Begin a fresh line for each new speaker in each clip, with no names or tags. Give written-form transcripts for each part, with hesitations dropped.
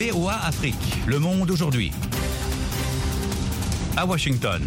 VOA Afrique, le monde aujourd'hui. À Washington.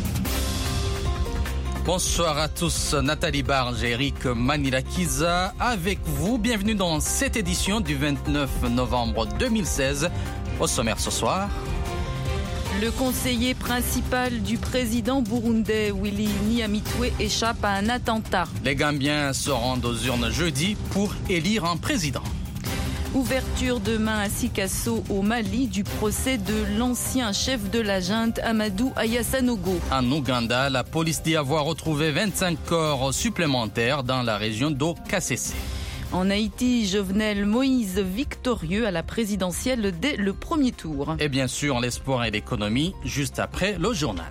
Bonsoir à tous, Nathalie Barge et Eric Manilakiza avec vous. Bienvenue dans cette édition du 29 novembre 2016. Au sommaire ce soir.
Le conseiller principal du président burundais, Willy Nyamitwe, échappe à un attentat.
Les Gambiens se rendent aux urnes jeudi pour élire un président.
Ouverture demain à Sikasso, au Mali, du procès de l'ancien chef de la junte Amadou Ayasanogo.
En Ouganda, la police dit avoir retrouvé 25 corps supplémentaires dans la région d'O-Kassese.
En Haïti, Jovenel Moïse victorieux à la présidentielle dès le premier tour.
Et bien sûr, l'espoir et l'économie, juste après le journal.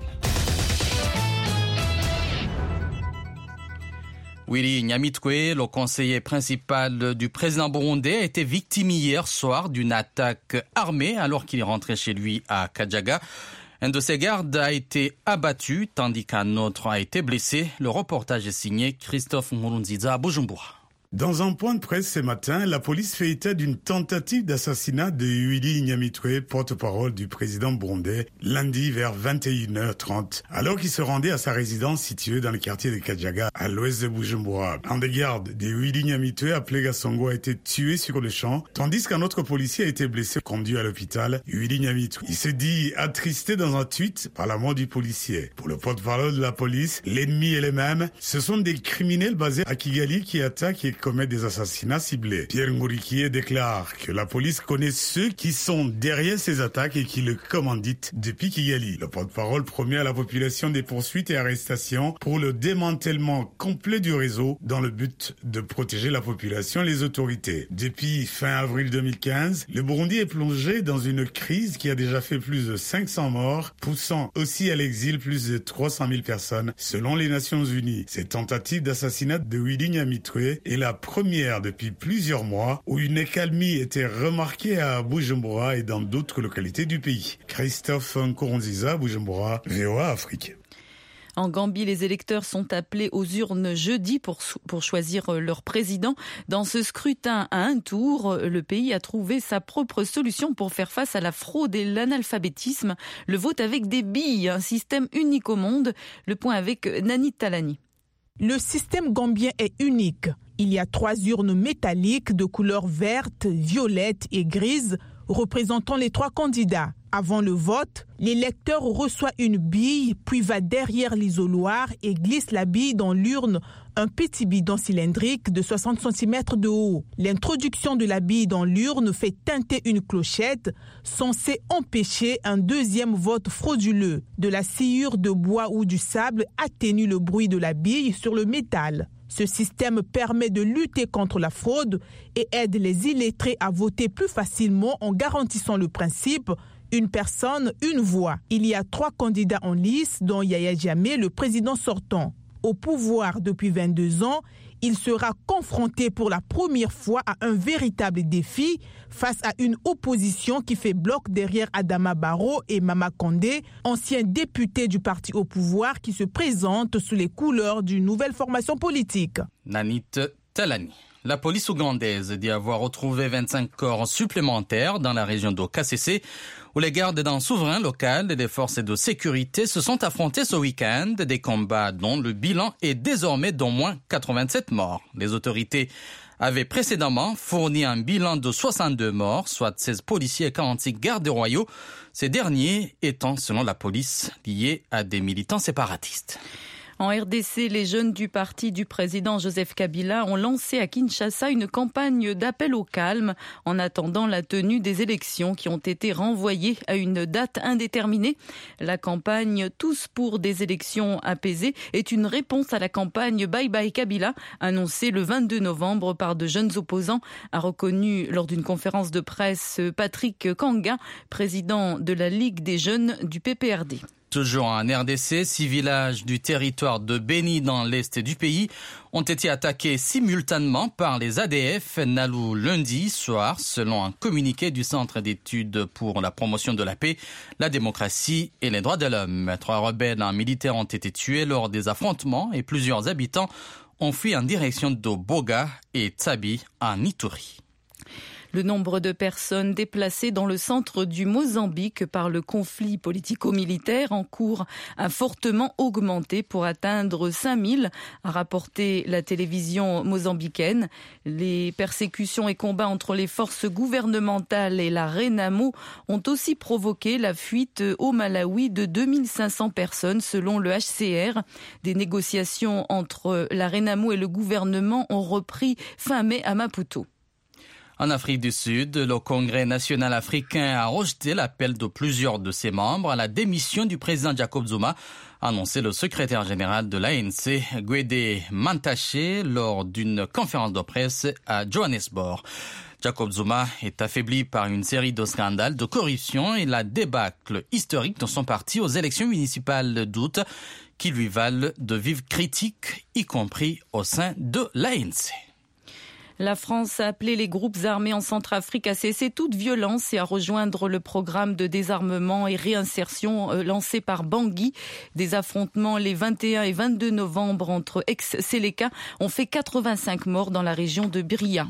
Willy Nyamitwe, le conseiller principal du président burundais, a été victime hier soir d'une attaque armée alors qu'il est rentré chez lui à Kajaga. Un de ses gardes a été abattu tandis qu'un autre a été blessé. Le reportage est signé Christophe Nkurunziza à Bujumbura.
Dans un point de presse ce matin, la police fait état d'une tentative d'assassinat de Willy Nyamitwe, porte-parole du président burundais, lundi vers 21h30, alors qu'il se rendait à sa résidence située dans le quartier de Kajaga, à l'ouest de Bujumbura. Un des gardes de Willy Nyamitwe, appelé Gasongo, a été tué sur le champ, tandis qu'un autre policier a été blessé, conduit à l'hôpital. Willy Nyamitwe, il se dit attristé dans un tweet par la mort du policier. Pour le porte-parole de la police, l'ennemi est le même. Ce sont des criminels basés à Kigali qui attaquent et commettent des assassinats ciblés. Pierre Ngurikie déclare que la police connaît ceux qui sont derrière ces attaques et qui le commanditent depuis Kigali. Le porte-parole promet à la population des poursuites et arrestations pour le démantèlement complet du réseau dans le but de protéger la population et les autorités. Depuis fin avril 2015, le Burundi est plongé dans une crise qui a déjà fait plus de 500 morts, poussant aussi à l'exil plus de 300 000 personnes selon les Nations Unies. Cette tentative d'assassinat de Willy Nyamitwe est la première depuis plusieurs mois où une accalmie était remarquée à Bujumbura et dans d'autres localités du pays. Christophe Nkurunziza, Bujumbura, VOA Afrique.
En Gambie, les électeurs sont appelés aux urnes jeudi pour choisir leur président. Dans ce scrutin à un tour, le pays a trouvé sa propre solution pour faire face à la fraude et l'analphabétisme. Le vote avec des billes, un système unique au monde. Le point avec Nani Talani.
Le système gambien est unique. Il y a 3 urnes métalliques de couleur verte, violette et grise représentant les 3 candidats. Avant le vote, l'électeur reçoit une bille, puis va derrière l'isoloir et glisse la bille dans l'urne, un petit bidon cylindrique de 60 cm de haut. L'introduction de la bille dans l'urne fait tinter une clochette, censée empêcher un deuxième vote frauduleux. De la sciure de bois ou du sable atténue le bruit de la bille sur le métal. Ce système permet de lutter contre la fraude et aide les illettrés à voter plus facilement en garantissant le principe une personne, une voix. Il y a 3 candidats en lice, dont Yaya Jammeh, le président sortant. Au pouvoir depuis 22 ans, il sera confronté pour la première fois à un véritable défi face à une opposition qui fait bloc derrière Adama Barrow et Mama Condé, anciens députés du parti au pouvoir qui se présentent sous les couleurs d'une nouvelle formation politique.
Nanit Talani. La police ougandaise dit avoir retrouvé 25 corps supplémentaires dans la région d'O-Kassese, où les gardes d'un souverain local et des forces de sécurité se sont affrontés ce week-end. Des combats dont le bilan est désormais d'au moins 87 morts. Les autorités avaient précédemment fourni un bilan de 62 morts, soit 16 policiers et 46 gardes royaux, ces derniers étant, selon la police, liés à des militants séparatistes.
En RDC, les jeunes du parti du président Joseph Kabila ont lancé à Kinshasa une campagne d'appel au calme en attendant la tenue des élections qui ont été renvoyées à une date indéterminée. La campagne Tous pour des élections apaisées est une réponse à la campagne Bye Bye Kabila annoncée le 22 novembre par de jeunes opposants, a reconnu lors d'une conférence de presse Patrick Kanga, président de la Ligue des jeunes du PPRD.
Toujours en RDC, 6 villages du territoire de Beni dans l'est du pays ont été attaqués simultanément par les ADF Nalu lundi soir, selon un communiqué du Centre d'études pour la promotion de la paix, la démocratie et les droits de l'homme. 3 rebelles militaires ont été tués lors des affrontements et plusieurs habitants ont fui en direction de Boga et Tsabi en Ituri.
Le nombre de personnes déplacées dans le centre du Mozambique par le conflit politico-militaire en cours a fortement augmenté pour atteindre 5000, a rapporté la télévision mozambicaine. Les persécutions et combats entre les forces gouvernementales et la Renamo ont aussi provoqué la fuite au Malawi de 2500 personnes selon le HCR. Des négociations entre la Renamo et le gouvernement ont repris fin mai à Maputo.
En Afrique du Sud, le Congrès national africain a rejeté l'appel de plusieurs de ses membres à la démission du président Jacob Zuma, a annoncé le secrétaire général de l'ANC, Gwede Mantashe, lors d'une conférence de presse à Johannesburg. Jacob Zuma est affaibli par une série de scandales de corruption et la débâcle historique de son parti aux élections municipales d'août qui lui valent de vives critiques, y compris au sein de l'ANC.
La France a appelé les groupes armés en Centrafrique à cesser toute violence et à rejoindre le programme de désarmement et réinsertion lancé par Bangui. Des affrontements les 21 et 22 novembre entre ex-Séléka ont fait 85 morts dans la région de Bria.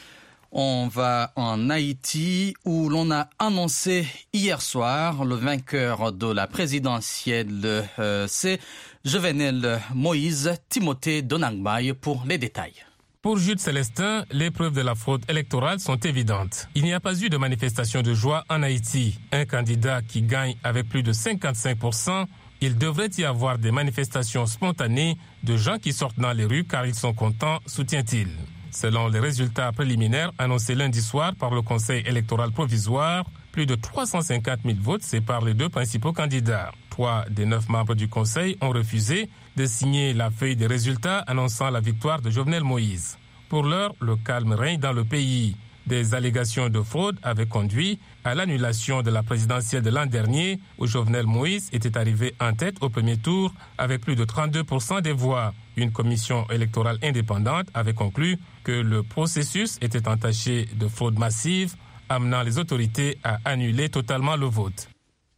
On va en Haïti où l'on a annoncé hier soir le vainqueur de la présidentielle, c'est Jovenel Moïse Timothée Donangbaye pour les détails.
Pour Jude Célestin, les preuves de la fraude électorale sont évidentes. Il n'y a pas eu de manifestation de joie en Haïti. Un candidat qui gagne avec plus de 55%, il devrait y avoir des manifestations spontanées de gens qui sortent dans les rues car ils sont contents, soutient-il. Selon les résultats préliminaires annoncés lundi soir par le Conseil électoral provisoire, plus de 350 000 votes séparent les deux principaux candidats. 3 des 9 membres du Conseil ont refusé de signer la feuille des résultats annonçant la victoire de Jovenel Moïse. Pour l'heure, le calme règne dans le pays. Des allégations de fraude avaient conduit à l'annulation de la présidentielle de l'an dernier où Jovenel Moïse était arrivé en tête au premier tour avec plus de 32% des voix. Une commission électorale indépendante avait conclu que le processus était entaché de fraude massive, amenant les autorités à annuler totalement le vote.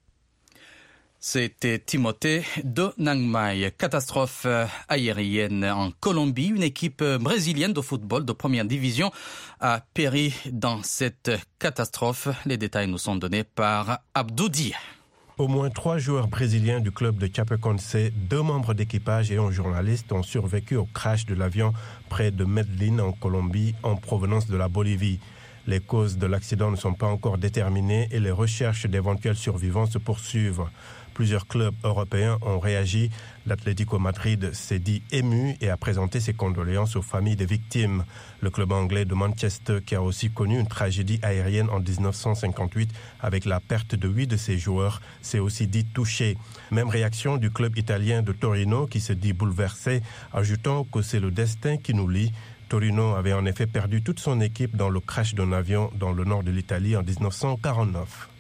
C'était Timothée Donangbaye. Catastrophe aérienne en Colombie. Une équipe brésilienne de football de première division a péri dans cette catastrophe. Les détails nous sont donnés par Abdoudi.
Au moins 3 joueurs brésiliens du club de Chapecoense, 2 membres d'équipage et un journaliste ont survécu au crash de l'avion près de Medellín en Colombie en provenance de la Bolivie. Les causes de l'accident ne sont pas encore déterminées et les recherches d'éventuels survivants se poursuivent. Plusieurs clubs européens ont réagi. L'Atlético Madrid s'est dit ému et a présenté ses condoléances aux familles des victimes. Le club anglais de Manchester, qui a aussi connu une tragédie aérienne en 1958 avec la perte de 8 de ses joueurs, s'est aussi dit touché. Même réaction du club italien de Torino qui se dit bouleversé, ajoutant que c'est le destin qui nous lie. Torino avait en effet perdu toute son équipe dans le crash d'un avion dans le nord de l'Italie en 1949.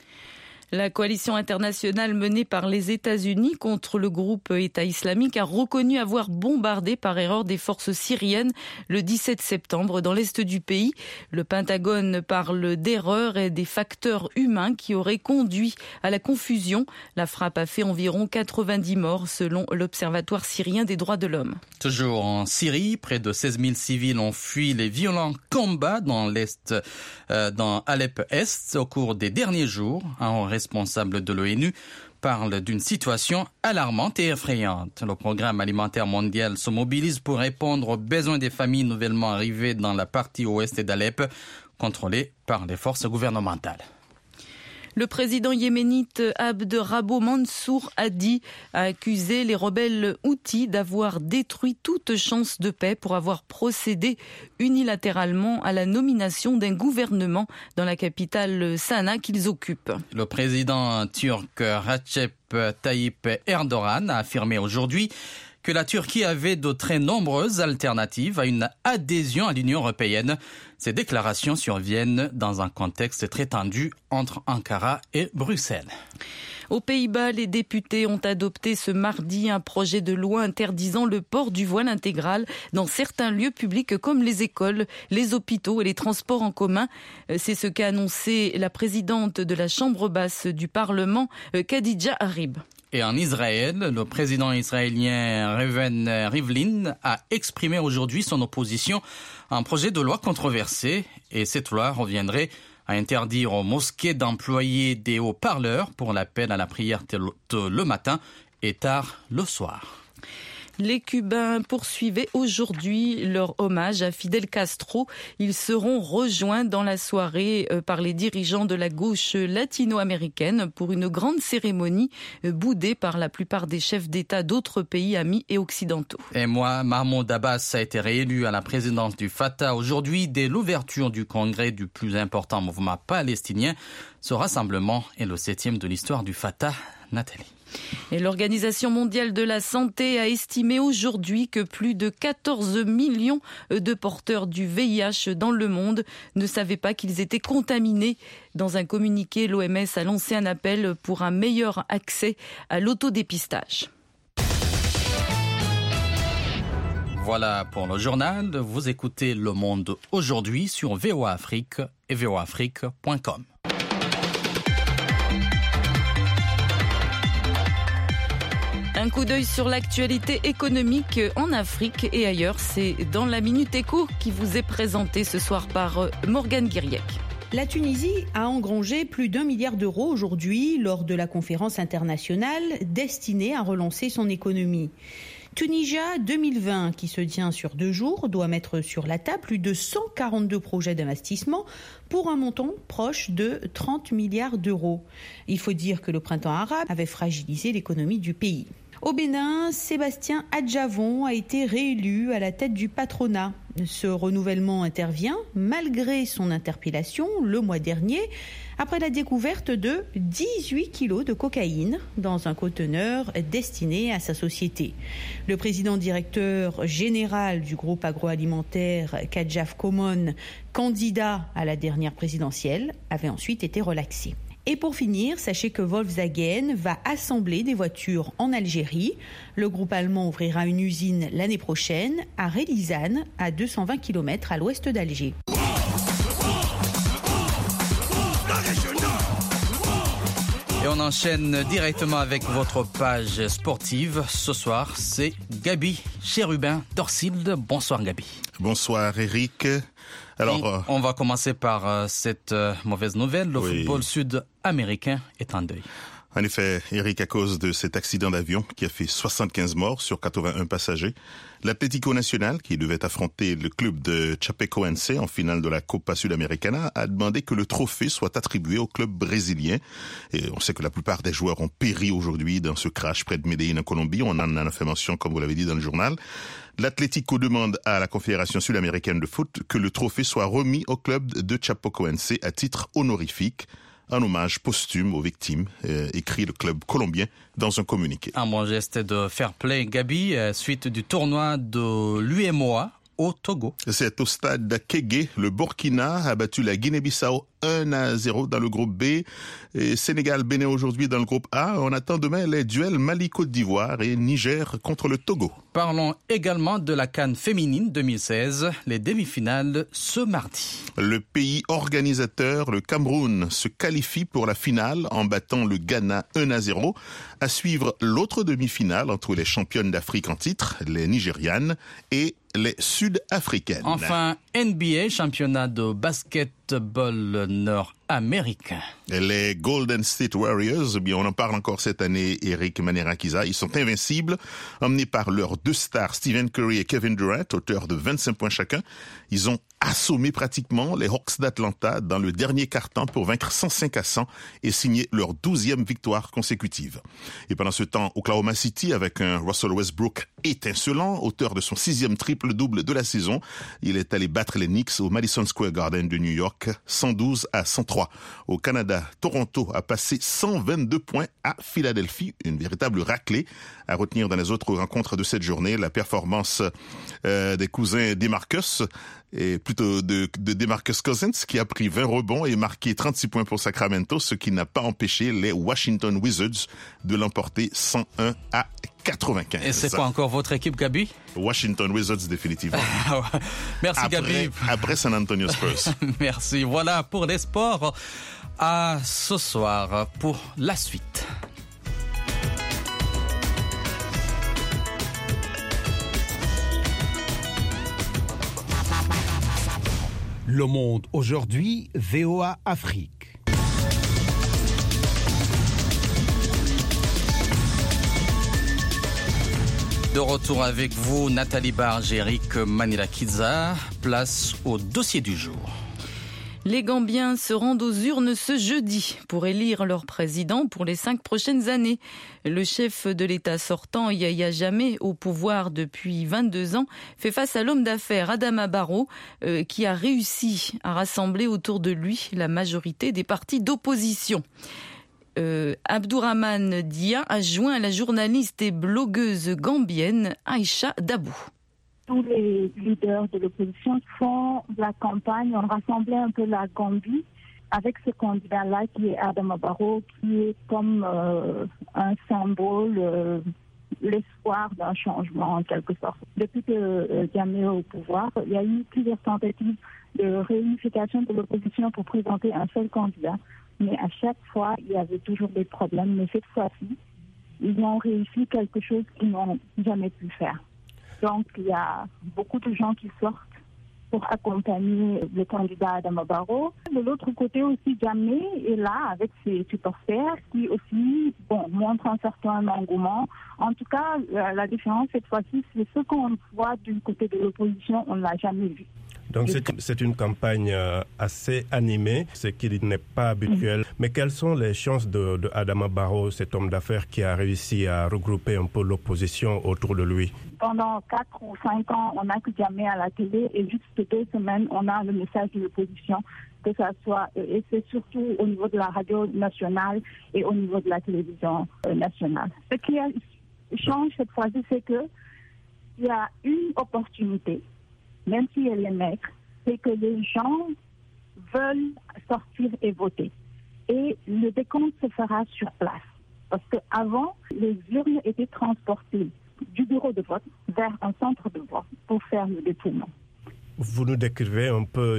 La coalition internationale menée par les États-Unis contre le groupe État islamique a reconnu avoir bombardé par erreur des forces syriennes le 17 septembre dans l'est du pays. Le Pentagone parle d'erreurs et des facteurs humains qui auraient conduit à la confusion. La frappe a fait environ 90 morts selon l'Observatoire syrien des droits de l'homme.
Toujours en Syrie, près de 16 000 civils ont fui les violents combats dans l'Est, dans Alep-Est au cours des derniers jours. Un responsable de l'ONU parle d'une situation alarmante et effrayante. Le programme alimentaire mondial se mobilise pour répondre aux besoins des familles nouvellement arrivées dans la partie ouest d'Alep, contrôlée par les forces gouvernementales.
Le président yéménite Abd Rabbo Mansour Hadi a accusé les rebelles houthis d'avoir détruit toute chance de paix pour avoir procédé unilatéralement à la nomination d'un gouvernement dans la capitale Sanaa qu'ils occupent.
Le président turc Recep Tayyip Erdogan a affirmé aujourd'hui que la Turquie avait de très nombreuses alternatives à une adhésion à l'Union européenne. Ces déclarations surviennent dans un contexte très tendu entre Ankara et Bruxelles.
Aux Pays-Bas, les députés ont adopté ce mardi un projet de loi interdisant le port du voile intégral dans certains lieux publics comme les écoles, les hôpitaux et les transports en commun. C'est ce qu'a annoncé la présidente de la Chambre basse du Parlement, Khadija Arib.
Et en Israël, le président israélien Reuven Rivlin a exprimé aujourd'hui son opposition à un projet de loi controversé. Et cette loi reviendrait à interdire aux mosquées d'employer des haut-parleurs pour l'appel à la prière tôt le matin et tard le soir.
Les Cubains poursuivaient aujourd'hui leur hommage à Fidel Castro. Ils seront rejoints dans la soirée par les dirigeants de la gauche latino-américaine pour une grande cérémonie boudée par la plupart des chefs d'État d'autres pays amis et occidentaux.
Et Mahmoud Abbas a été réélu à la présidence du Fatah aujourd'hui dès l'ouverture du congrès du plus important mouvement palestinien. Ce rassemblement est le 7e de l'histoire du Fatah. Nathalie.
Et l'Organisation mondiale de la santé a estimé aujourd'hui que plus de 14 millions de porteurs du VIH dans le monde ne savaient pas qu'ils étaient contaminés. Dans un communiqué, l'OMS a lancé un appel pour un meilleur accès à l'autodépistage.
Voilà pour le journal. Vous écoutez Le Monde aujourd'hui sur VOA Afrique et voaafrique.com.
Un coup d'œil sur l'actualité économique en Afrique et ailleurs. C'est dans la Minute Éco qui vous est présentée ce soir par Morgane Guiriec.
La Tunisie a engrangé plus d'1 milliard d'euros aujourd'hui lors de la conférence internationale destinée à relancer son économie. Tunisia 2020, qui se tient sur 2 jours, doit mettre sur la table plus de 142 projets d'investissement pour un montant proche de 30 milliards d'euros. Il faut dire que le printemps arabe avait fragilisé l'économie du pays. Au Bénin, Sébastien Adjavon a été réélu à la tête du patronat. Ce renouvellement intervient malgré son interpellation le mois dernier, après la découverte de 18 kilos de cocaïne dans un conteneur destiné à sa société. Le président-directeur général du groupe agroalimentaire Kadjaf Komon, candidat à la dernière présidentielle, avait ensuite été relaxé. Et pour finir, sachez que Volkswagen va assembler des voitures en Algérie. Le groupe allemand ouvrira une usine l'année prochaine à Relizane, à 220 km à l'ouest d'Alger.
Et on enchaîne directement avec votre page sportive. Ce soir, c'est Gabi Chérubin d'Orsilde. Bonsoir Gabi.
Bonsoir Eric. Alors,
on va commencer par cette mauvaise nouvelle. Le football sud-américain est en deuil.
En effet, Eric, à cause de cet accident d'avion qui a fait 75 morts sur 81 passagers, l'Atlético Nacional, qui devait affronter le club de Chapecoense en finale de la Copa Sudamericana, a demandé que le trophée soit attribué au club brésilien. Et on sait que la plupart des joueurs ont péri aujourd'hui dans ce crash près de Medellín en Colombie. On en a fait mention, comme vous l'avez dit dans le journal. L'Atlético demande à la Confédération sud-américaine de foot que le trophée soit remis au club de Chapecoense à titre honorifique, un hommage posthume aux victimes, écrit le club colombien dans un communiqué.
Un bon geste de fair play, Gabi, suite du tournoi de l'UEMOA au Togo.
C'est au stade d'Akégué. Le Burkina a battu la Guinée-Bissau 1-0 dans le groupe B. Et Sénégal-Bénin aujourd'hui dans le groupe A. On attend demain les duels Mali-Côte d'Ivoire et Niger contre le Togo.
Parlons également de la CAN féminine 2016, les demi-finales ce mardi.
Le pays organisateur, le Cameroun, se qualifie pour la finale en battant le Ghana 1-0. À suivre l'autre demi-finale entre les championnes d'Afrique en titre, les Nigérianes, et les Sud-Africaines.
Enfin, NBA, championnat de basketball nord-américain.
Les Golden State Warriors, bien, on en parle encore cette année, Eric Manerakiza. Ils sont invincibles, emmenés par leurs 2 stars, Stephen Curry et Kevin Durant, auteurs de 25 points chacun. Ils ont assommé pratiquement les Hawks d'Atlanta dans le dernier quart-temps pour vaincre 105-100 et signer leur 12e victoire consécutive. Et pendant ce temps, Oklahoma City, avec un Russell Westbrook étincelant, auteur de son 6e triple-double de la saison, il est allé battre les Knicks au Madison Square Garden de New York, 112-103. Au Canada, Toronto a passé 122 points à Philadelphie, une véritable raclée. À retenir dans les autres rencontres de cette journée, la performance des cousins DeMarcus, et plutôt de DeMarcus Cousins, qui a pris 20 rebonds et marqué 36 points pour Sacramento, ce qui n'a pas empêché les Washington Wizards de l'emporter 101-95.
Et c'est quoi encore votre équipe, Gabi?
Washington Wizards, définitivement.
Merci, Gabi.
Après San Antonio Spurs.
Merci. Voilà pour les sports. À ce soir pour la suite.
Le Monde aujourd'hui, VOA Afrique.
De retour avec vous, Nathalie Barge et Eric Manirakiza. Place au dossier du jour.
Les Gambiens se rendent aux urnes ce jeudi pour élire leur président pour les 5 prochaines années. Le chef de l'État sortant, Yahya Jammeh, au pouvoir depuis 22 ans, fait face à l'homme d'affaires Adama Barrow, qui a réussi à rassembler autour de lui la majorité des partis d'opposition. Abdourahmane Dia a joint la journaliste et blogueuse gambienne Aïcha Dabou.
Tous les leaders de l'opposition font la campagne, ont rassemblé un peu la Gambie avec ce candidat-là qui est Adama Barrow, qui est comme un symbole, l'espoir d'un changement en quelque sorte. Depuis que Jammeh est au pouvoir, il y a eu plusieurs tentatives de réunification de l'opposition pour présenter un seul candidat. Mais à chaque fois, il y avait toujours des problèmes. Mais cette fois-ci, ils ont réussi quelque chose qu'ils n'ont jamais pu faire. Donc, il y a beaucoup de gens qui sortent pour accompagner le candidat Adama Barrow. De l'autre côté aussi, Jammeh est là avec ses supporters qui aussi montrent un certain engouement. En tout cas, la différence cette fois-ci, c'est ce qu'on voit du côté de l'opposition, on ne l'a jamais vu.
Donc c'est une campagne assez animée, ce qui n'est pas habituel. Mais quelles sont les chances de Adama Barrow, cet homme d'affaires qui a réussi à regrouper un peu l'opposition autour de lui?
Pendant 4 ou 5 ans, on n'a que Jammeh à la télé et juste 2 semaines, on a le message de l'opposition, que ça soit, et c'est surtout au niveau de la radio nationale et au niveau de la télévision nationale. Ce qui change cette fois-ci, c'est qu'il y a une opportunité, même si elle est maigre, c'est que les gens veulent sortir et voter. Et le décompte se fera sur place. Parce qu'avant, les urnes étaient transportées du bureau de vote vers un centre de vote pour faire le dépouillement.
Vous nous décrivez un peu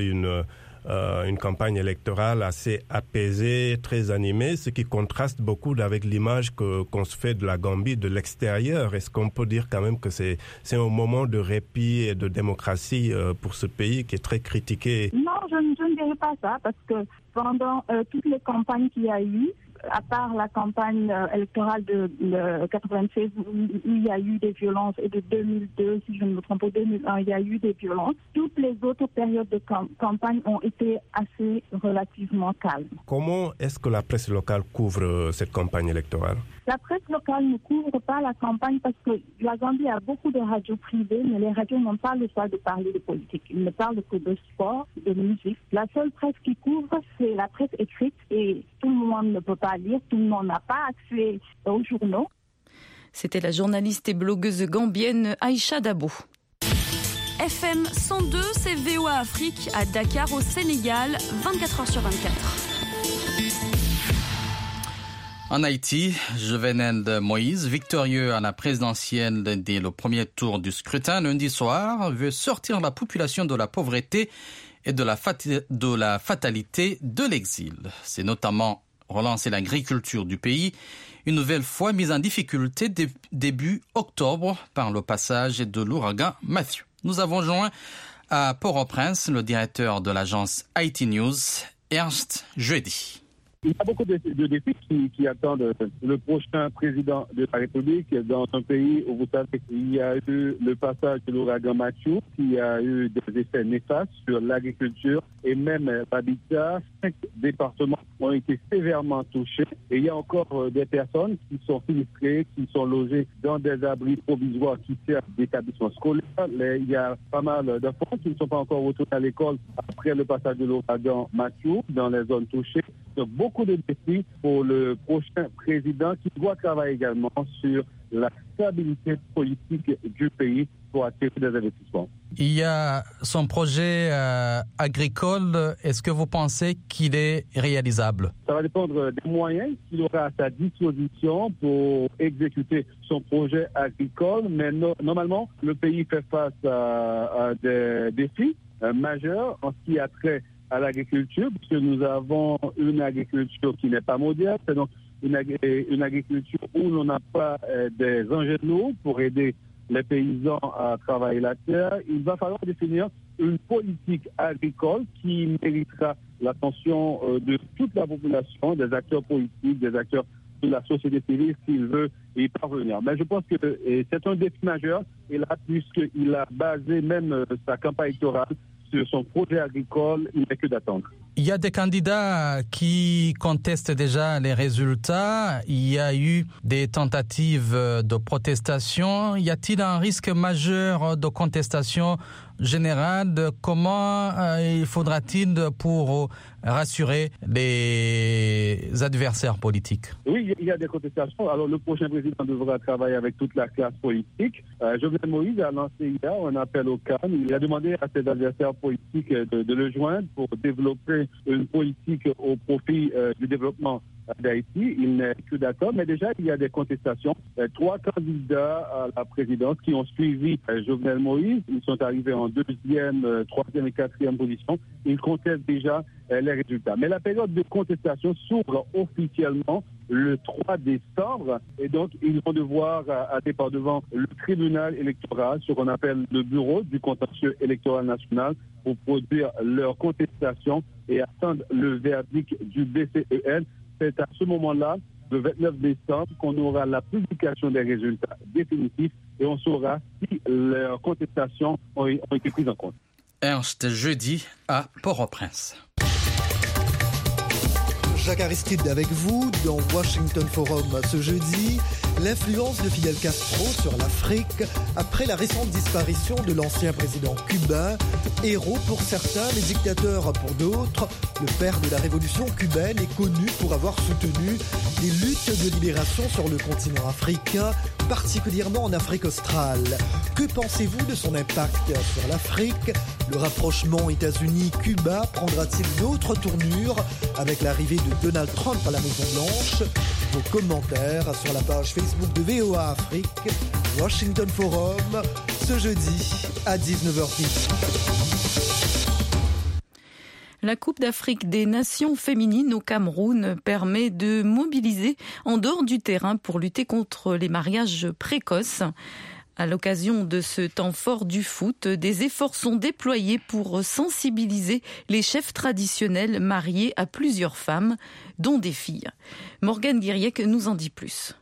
une campagne électorale assez apaisée, très animée, ce qui contraste beaucoup avec l'image qu'on se fait de la Gambie de l'extérieur. Est-ce qu'on peut dire quand même que c'est un moment de répit et de démocratie pour ce pays qui est très critiqué?
Non, je ne dirais pas ça, parce que pendant toutes les campagnes qu'il y a eu, à part la campagne électorale de 96 où il y a eu des violences, et de 2002, si je ne me trompe pas, 2001, il y a eu des violences. Toutes les autres périodes de campagne ont été assez relativement calmes.
Comment est-ce que la presse locale couvre cette campagne électorale?
La presse locale ne couvre pas la campagne parce que la Gambie a beaucoup de radios privées, mais les radios n'ont pas le droit de parler de politique. Ils ne parlent que de sport, de musique. La seule presse qui couvre, c'est la presse écrite et tout le monde ne peut pas lire, tout le monde n'a pas accès aux journaux.
C'était la journaliste et blogueuse gambienne Aïcha Dabou.
FM 102, c'est VOA Afrique à Dakar au Sénégal, 24h sur 24.
En Haïti, Jovenel Moïse, victorieux à la présidentielle dès le premier tour du scrutin lundi soir, veut sortir la population de la pauvreté et de la fatalité de l'exil. C'est notamment relancer l'agriculture du pays, une nouvelle fois mise en difficulté début octobre par le passage de l'ouragan Matthew. Nous avons joint à Port-au-Prince le directeur de l'agence Haïti News, Ernst Jeudi.
Il y a beaucoup de défis qui attendent le prochain président de la République dans un pays où vous savez qu'il y a eu le passage de l'ouragan Matthew qui a eu des effets néfastes sur l'agriculture et même l'habitat. 5 départements ont été sévèrement touchés et il y a encore des personnes qui sont sinistrées, qui sont logées dans des abris provisoires qui servent d'établissements scolaires. Il y a pas mal d'enfants qui ne sont pas encore retournés à l'école après le passage de l'ouragan Matthew dans les zones touchées. Donc, beaucoup de défis pour le prochain président qui doit travailler également sur la stabilité politique du pays pour attirer des investissements.
Il y a son projet agricole. Est-ce que vous pensez qu'il est réalisable? Ça
va dépendre des moyens qu'il aura à sa disposition pour exécuter son projet agricole. Mais normalement, le pays fait face à des défis majeurs en ce qui a trait à l'agriculture, puisque nous avons une agriculture qui n'est pas moderne, c'est donc une agriculture où l'on n'a pas des engins lourds pour aider les paysans à travailler la terre. Il va falloir définir une politique agricole qui méritera l'attention de toute la population, des acteurs politiques, des acteurs de la société civile s'il veut y parvenir. Mais je pense que c'est un défi majeur, et là, puisqu'il a basé même sa campagne électorale sur son projet agricole, il n'est que d'attendre.
Il y a des candidats qui contestent déjà les résultats. Il y a eu des tentatives de protestation. Y a-t-il un risque majeur de contestation générale? Comment il faudra-t-il pour rassurer les adversaires politiques?
Oui, il y a des contestations. Alors, le prochain président devra travailler avec toute la classe politique. Jovenel Moïse a lancé hier un appel au calme. Il a demandé à ses adversaires politiques de le joindre pour développer une politique au profit du développement d'Haïti. Il n'est que d'accord, mais déjà, il y a des contestations. 3 candidats à la présidence qui ont suivi Jovenel Moïse, ils sont arrivés en 2e, 3e et 4e position. Ils contestent déjà les résultats. Mais la période de contestation s'ouvre officiellement le 3 décembre, et donc ils vont devoir aller par devant le tribunal électoral, ce qu'on appelle le bureau du contentieux électoral national, pour produire leur contestation et attendre le verdict du BCEN. C'est à ce moment-là, le 29 décembre, qu'on aura la publication des résultats définitifs et on saura si leurs contestations ont été prises en compte.
Ernst, jeudi à Port-au-Prince.
Jacques Aristide avec vous dans Washington Forum ce jeudi. L'influence de Fidel Castro sur l'Afrique après la récente disparition de l'ancien président cubain. Héros pour certains, mais dictateur pour d'autres. Le père de la révolution cubaine est connu pour avoir soutenu des luttes de libération sur le continent africain, particulièrement en Afrique australe. Que pensez-vous de son impact sur l'Afrique? Le rapprochement États-Unis-Cuba prendra-t-il d'autres tournures avec l'arrivée de Donald Trump à la Maison-Blanche? Vos commentaires sur la page Facebook de VOA Afrique, Washington Forum, ce jeudi à 19h10.
La Coupe d'Afrique des Nations féminines au Cameroun permet de mobiliser en dehors du terrain pour lutter contre les mariages précoces. À l'occasion de ce temps fort du foot, des efforts sont déployés pour sensibiliser les chefs traditionnels mariés à plusieurs femmes, dont des filles. Morgane Guiriec nous en dit plus.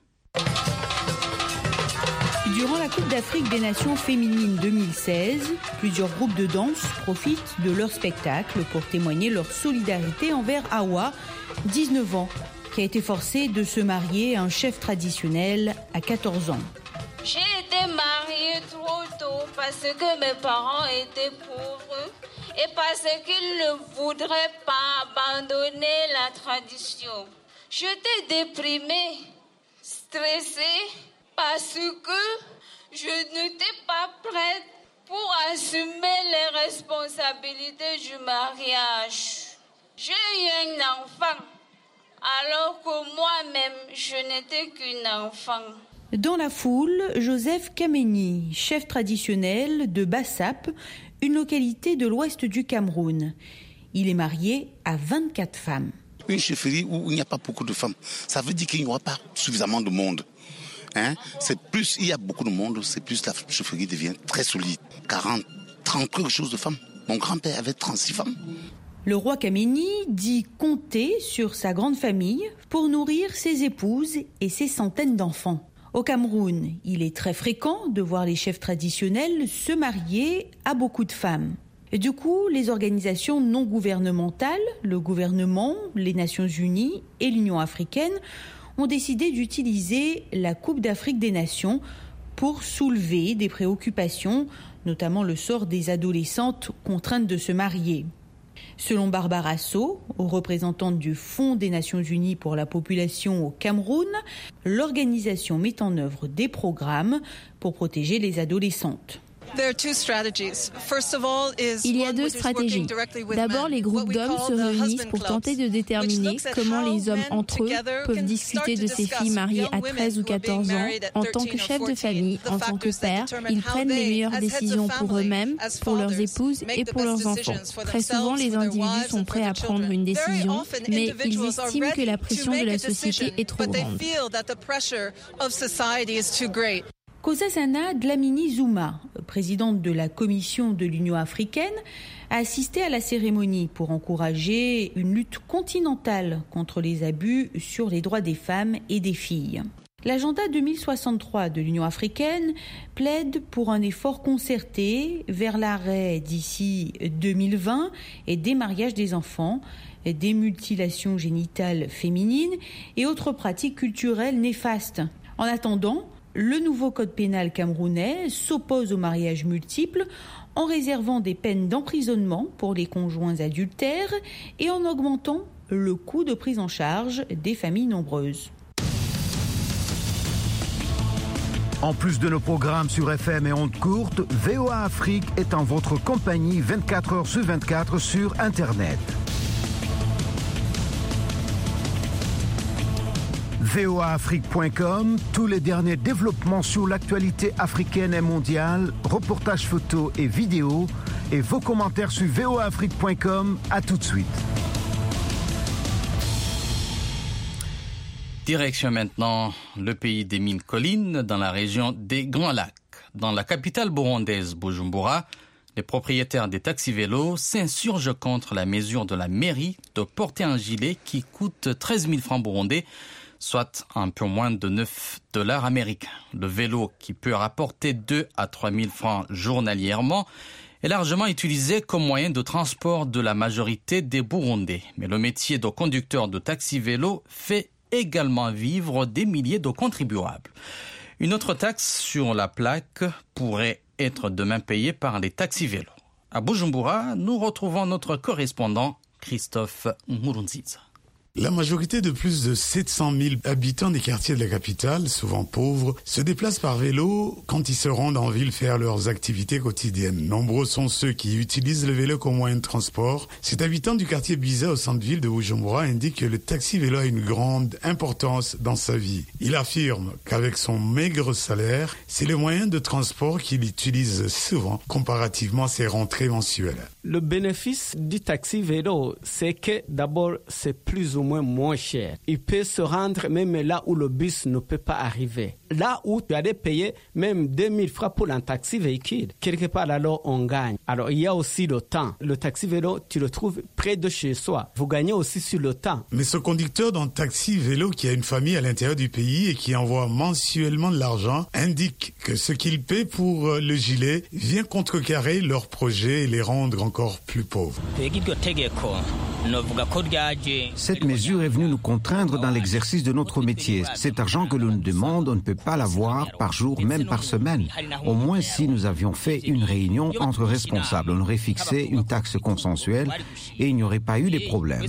Durant la Coupe d'Afrique des Nations féminines 2016, plusieurs groupes de danse profitent de leur spectacle pour témoigner leur solidarité envers Awa, 19 ans, qui a été forcé de se marier à un chef traditionnel à 14 ans.
J'ai été mariée trop tôt parce que mes parents étaient pauvres et parce qu'ils ne voudraient pas abandonner la tradition. J'étais déprimée, stressée parce que je n'étais pas prête pour assumer les responsabilités du mariage. J'ai eu un enfant alors que moi-même je n'étais qu'une enfant.
Dans la foule, Joseph Kameni, chef traditionnel de Bassap, une localité de l'ouest du Cameroun. Il est marié à 24 femmes.
Une chefferie où il n'y a pas beaucoup de femmes, ça veut dire qu'il n'y aura pas suffisamment de monde. C'est plus, il y a beaucoup de monde, c'est plus la chefferie devient très solide. 40, 30 quelque chose de femmes. Mon grand-père avait 36 femmes.
Le roi Kameni dit compter sur sa grande famille pour nourrir ses épouses et ses centaines d'enfants. Au Cameroun, il est très fréquent de voir les chefs traditionnels se marier à beaucoup de femmes. Et du coup, les organisations non gouvernementales, le gouvernement, les Nations Unies et l'Union africaine ont décidé d'utiliser la Coupe d'Afrique des Nations pour soulever des préoccupations, notamment le sort des adolescentes contraintes de se marier. Selon Barbara Sow, représentante du Fonds des Nations Unies pour la population au Cameroun, l'organisation met en œuvre des programmes pour protéger les adolescentes.
Il y a 2 stratégies. D'abord, les groupes d'hommes se réunissent pour tenter de déterminer comment les hommes entre eux peuvent discuter de ces filles mariées à 13 ou 14 ans. En tant que chef de famille, en tant que père, ils prennent les meilleures décisions pour eux-mêmes, pour leurs épouses et pour leurs enfants. Très souvent, les individus sont prêts à prendre une décision, mais ils estiment que la pression de la société est trop grande.
Nkosazana Dlamini Zuma, présidente de la Commission de l'Union africaine, a assisté à la cérémonie pour encourager une lutte continentale contre les abus sur les droits des femmes et des filles. L'agenda 2063 de l'Union africaine plaide pour un effort concerté vers l'arrêt d'ici 2020 et des mariages des enfants, des mutilations génitales féminines et autres pratiques culturelles néfastes. En attendant, le nouveau code pénal camerounais s'oppose aux mariages multiples en réservant des peines d'emprisonnement pour les conjoints adultères et en augmentant le coût de prise en charge des familles nombreuses.
En plus de nos programmes sur FM et ondes courtes, VOA Afrique est en votre compagnie 24 heures sur 24 sur Internet. voaafrique.com, tous les derniers développements sur l'actualité africaine et mondiale, reportages photos et vidéos, et vos commentaires sur voaafrique.com. À tout de suite.
Direction maintenant le pays des mines collines dans la région des Grands Lacs. Dans la capitale burundaise Bujumbura, les propriétaires des taxis-vélos s'insurgent contre la mesure de la mairie de porter un gilet qui coûte 13 000 francs burundais, soit un peu moins de 9 $ américains. Le vélo, qui peut rapporter 2 à 3 000 francs journalièrement, est largement utilisé comme moyen de transport de la majorité des Burundais. Mais le métier de conducteur de taxi-vélo fait également vivre des milliers de contribuables. Une autre taxe sur la plaque pourrait être demain payée par les taxis-vélos. À Bujumbura, nous retrouvons notre correspondant Christophe Nkurunziza.
La majorité de plus de 700 000 habitants des quartiers de la capitale, souvent pauvres, se déplacent par vélo quand ils se rendent en ville faire leurs activités quotidiennes. Nombreux sont ceux qui utilisent le vélo comme moyen de transport. Cet habitant du quartier Biza au centre-ville de Bujumbura indique que le taxi-vélo a une grande importance dans sa vie. Il affirme qu'avec son maigre salaire, c'est le moyen de transport qu'il utilise souvent comparativement à ses rentrées mensuelles.
Le bénéfice du taxi-vélo, c'est que d'abord, c'est plus ou moins cher. Il peut se rendre même là où le bus ne peut pas arriver. Là où tu allais payer même 2000 francs pour un taxi-véhicule. Quelque part, alors, on gagne. Alors, il y a aussi le temps. Le taxi-vélo, tu le trouves près de chez soi. Vous gagnez aussi sur le temps.
Mais ce conducteur d'un taxi-vélo qui a une famille à l'intérieur du pays et qui envoie mensuellement de l'argent indique que ce qu'il paie pour le gilet vient contrecarrer leur projet et les rendre encore plus pauvres.
Cette mesure est venue nous contraindre dans l'exercice de notre métier. Cet argent que l'on nous demande, on ne peut pas l'avoir par jour, même par semaine. Au moins, si nous avions fait une réunion entre responsables, on aurait fixé une taxe consensuelle et il n'y aurait pas eu de problème.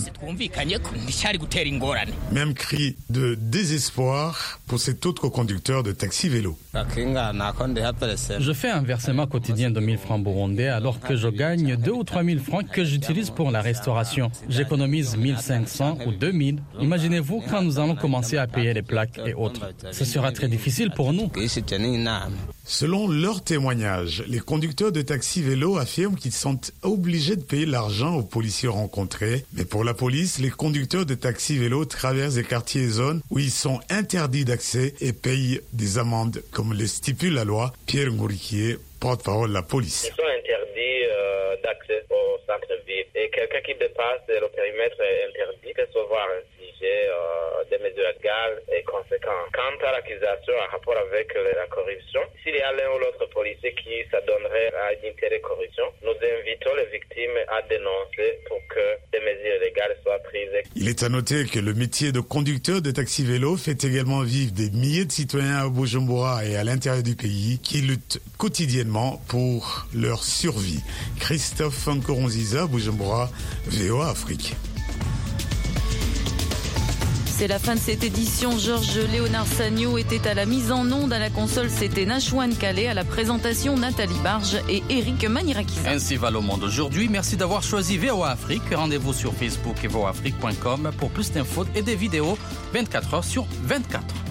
Même cri de désespoir pour cet autre conducteur de taxi-vélo.
Je fais un versement quotidien de 1000 francs burundais alors que je gagne 2 ou 3 000 francs que j'utilise pour la restauration. J'économise 1500 ou 2000. Imaginez-vous quand nous allons commencer à payer les plaques et autres. Ce sera très difficile pour nous.
Selon leur témoignage, les conducteurs de taxi-vélo affirment qu'ils sont obligés de payer l'argent aux policiers rencontrés. Mais pour la police, les conducteurs de taxi-vélo traversent des quartiers et zones où ils sont interdits d'accès et payent des amendes, comme le stipule la loi. Pierre Ngourikié, porte-parole de la police.
Ils sont interdits d'accès au centre-ville. Et quelqu'un qui dépasse le périmètre est interdit de recevoir des mesures légales et conséquentes. Quant à l'accusation en rapport avec la corruption, s'il y a l'un ou l'autre policier qui s'adonnerait à une intérêt corruption, nous invitons les victimes à dénoncer pour que des mesures légales soient prises.
Il est à noter que le métier de conducteur de taxi-vélo fait également vivre des milliers de citoyens à Bujumbura et à l'intérieur du pays qui luttent quotidiennement pour leur survie. Christophe Nkurunziza, Bujumbura, VOA Afrique.
C'est la fin de cette édition. Georges Léonard Sagno était à la mise en onde, à la console c'était Nachouane Calais, à la présentation Nathalie Barge et Eric Manirakisa.
Ainsi va le monde aujourd'hui. Merci d'avoir choisi VOA Afrique. Rendez-vous sur Facebook et voaafrique.com pour plus d'infos et des vidéos 24 heures sur 24.